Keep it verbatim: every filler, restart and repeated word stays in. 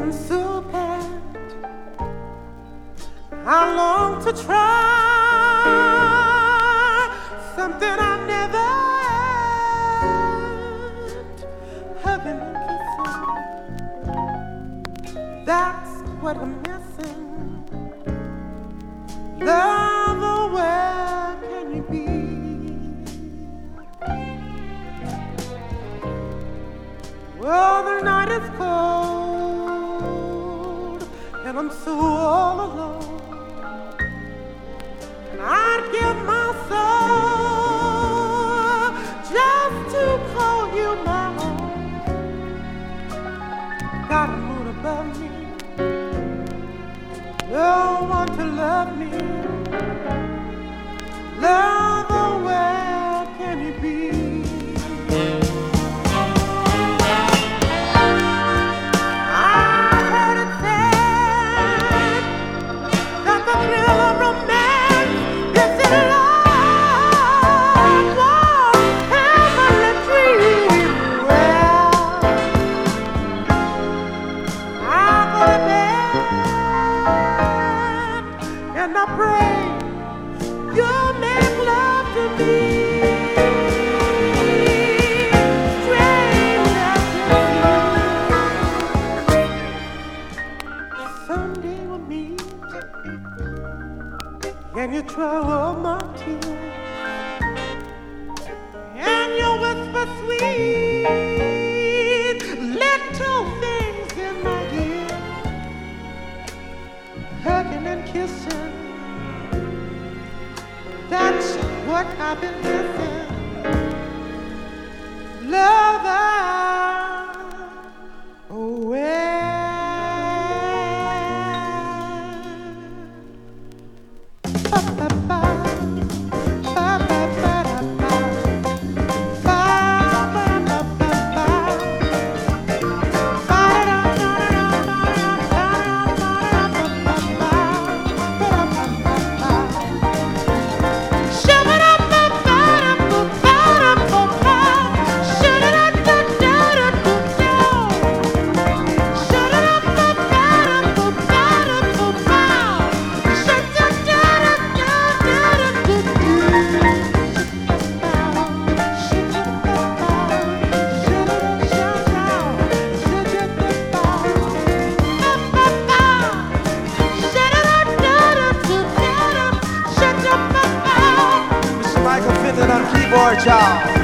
feeling so bad. I long to try something I've never had. Hugging and kissing, that's what I'm missing. Love, where can you be? Well, the night is cold and I'm so all alone, and I'd give my soul just to call you my own. Got a moon above me, no one to love me. Love, where can you be? And I pray you'll make love to me. Strange as you. Someday we'll meet, and you try all my tears, and you whisper sweet little things in my ear, hugging and kissing. That's what I've been missing. Lover, oh where? Ba, ba, ba. Ba, ba, ba, da, ba. Ba, ba, da, ba, ba. Ba, da, da, da, da, da, da, da, ba, ba, ba. Ba, ba, ba, ba. Michael Finton on keyboard, y'all.